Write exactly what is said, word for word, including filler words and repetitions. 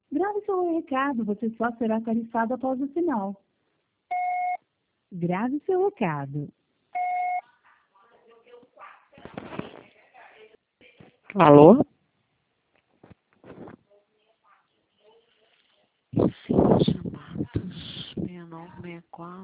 Grave seu recado, você só será tarifado após o sinal. Grave seu recado. Alô? Sim, chamados. seis nove seis quatro.